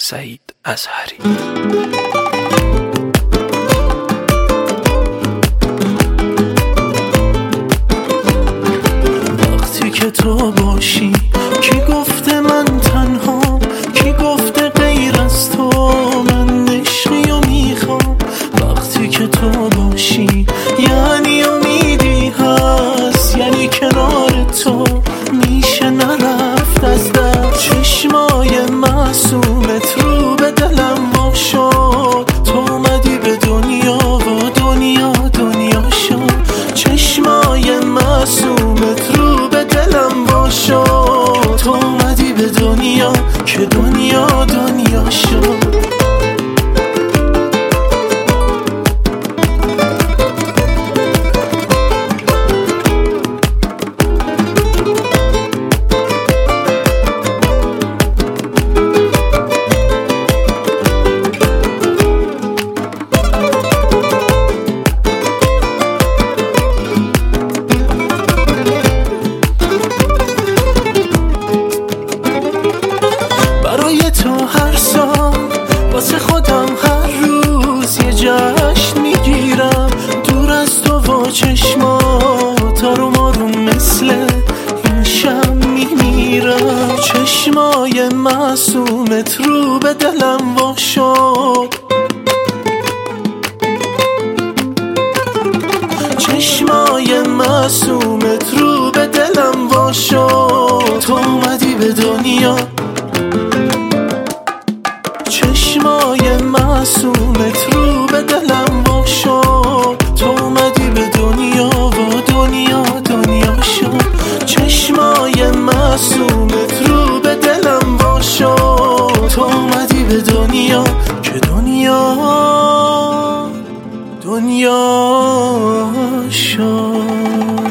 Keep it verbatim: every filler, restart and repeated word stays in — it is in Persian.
سعید اظهری. وقتی که تو باشی کی گفته من تنها، کی گفته غیر از تو من عشقی و میخوام. وقتی که تو باشی یعنی امیدی هست، یعنی کنار تو میشه نرفت از دست. چشمای معصومت رو به دلم وا شد، تو اومدی به دنیا و دنیا دنیا شد. چشمای معصومت رو به دلم وا شد، تو اومدی به دنیا که دنیا دنیا شد. هر سال واسه خودم هر روز یه جشن میگیرم، دور از تو و چشمات آروم آروم مثل این شم میمیرم. چشمای معصومت رو به دلم وا شد، چشمای معصومت رو به دلم وا شد، تو اومدی به دنیا. چشمای معصومت رو به دلم وا شد، تو اومدی به دنیا و دنیا دنیا شد. چشمای معصومت رو به دلم وا شد، تو اومدی به دنیا که دنیا دنیا شد.